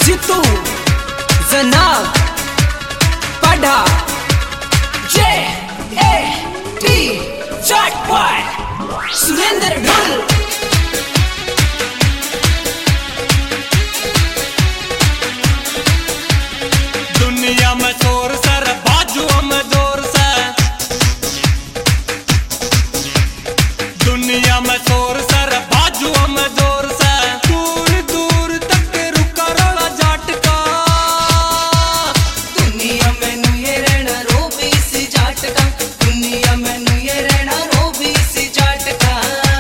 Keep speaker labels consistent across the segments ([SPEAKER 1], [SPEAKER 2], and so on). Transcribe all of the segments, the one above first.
[SPEAKER 1] जितू जनाब पढ़ा JAT जाटवाड़ सुरेंद्र ढुल।
[SPEAKER 2] दुनिया में शोर सर बाजुओं में जोर से, दुनिया में शोर सर बाजुओं में जोर से, दूर दूर तक रुका रोला जाट का।
[SPEAKER 1] दुनिया में नुये रहना रोबी सी जाट का, दुनिया में नुये रहना रोबी सी जाट का।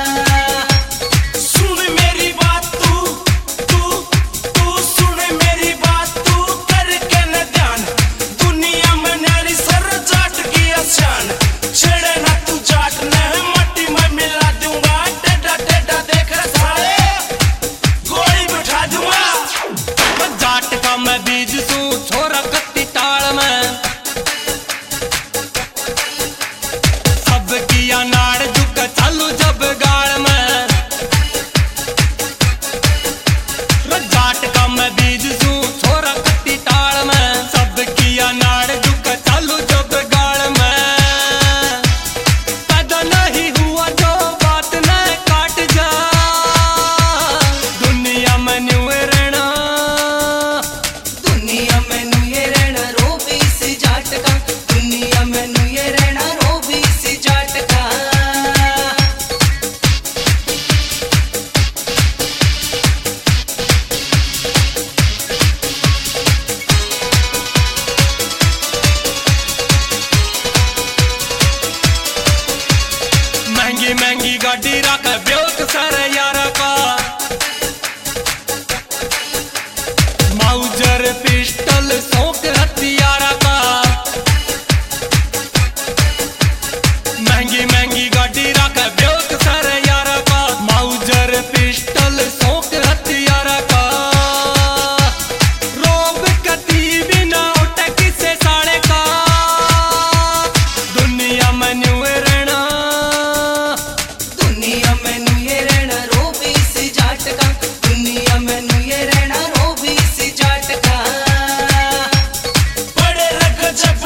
[SPEAKER 3] सुन मेरी बात तू सुन मेरी बात, तू करके न ध्यान, दुनिया में नारी सर जाट की आसान। छेड़े ना तू जाट ने मट्टी में मिला दूंगा, टेढ़ा टेढ़ा देख रहे साले गोली बिठा दूंगा।
[SPEAKER 2] जाट का मैं बीज सू छोरा कत्ती टाल में, सब किया नाड़ झुक चालू जब गाड़ में। जाट का मैं बीज सू छोरा कत्ती टाल में, सब किया नाड़ झुक चालू जब गाड़ में। पैदा नहीं हुआ जो बात न काट जा, दुनिया में न्यू रहना,
[SPEAKER 1] दुनिया में नुये रहना रोबी सी जाट का, दुनिया में नुये रहना रोबी सी जाट का।
[SPEAKER 2] महंगी महंगी गाड़ी रख ब्योक सर यारा का, माउजर पिस्टल शौक हथियारा का। महंगी महंगी गाड़ी रख ब्योक सर यारा का, माउजर पिस्टल शौक हथियारा का। रोब कती बिना उठ किसे साड़े का, दुनिया में न्यू रहना,
[SPEAKER 1] दुनिया में नुये रहना रोबी सी जाट का, दुनिया में नुये रहना रोबी सी जाट का।
[SPEAKER 3] बड़े रग जब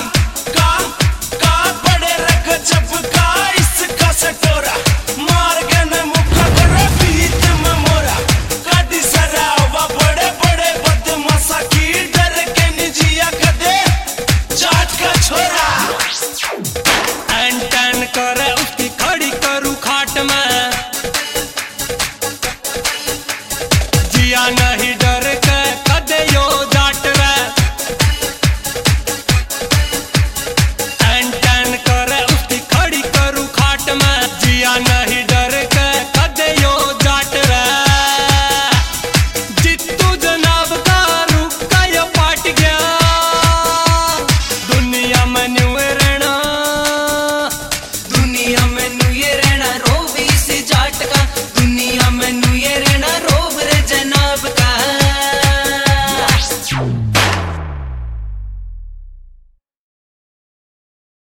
[SPEAKER 3] का बड़े रग जब का, इसका सटोरा मार के न मुखा करे बीत में मोरा। कदी सरावा बड़े बड़े बदमाशा की, डर के निजिया कदे जाट का छोरा।
[SPEAKER 2] टन टन करे उसकी खड़ी करू खाट में, जिया नहीं डर के कदे यो जाट रे। टन टन करे उसकी खड़ी करू खाट में, जिया नहीं डर के कदे यो जाट रे। जितू जनाब का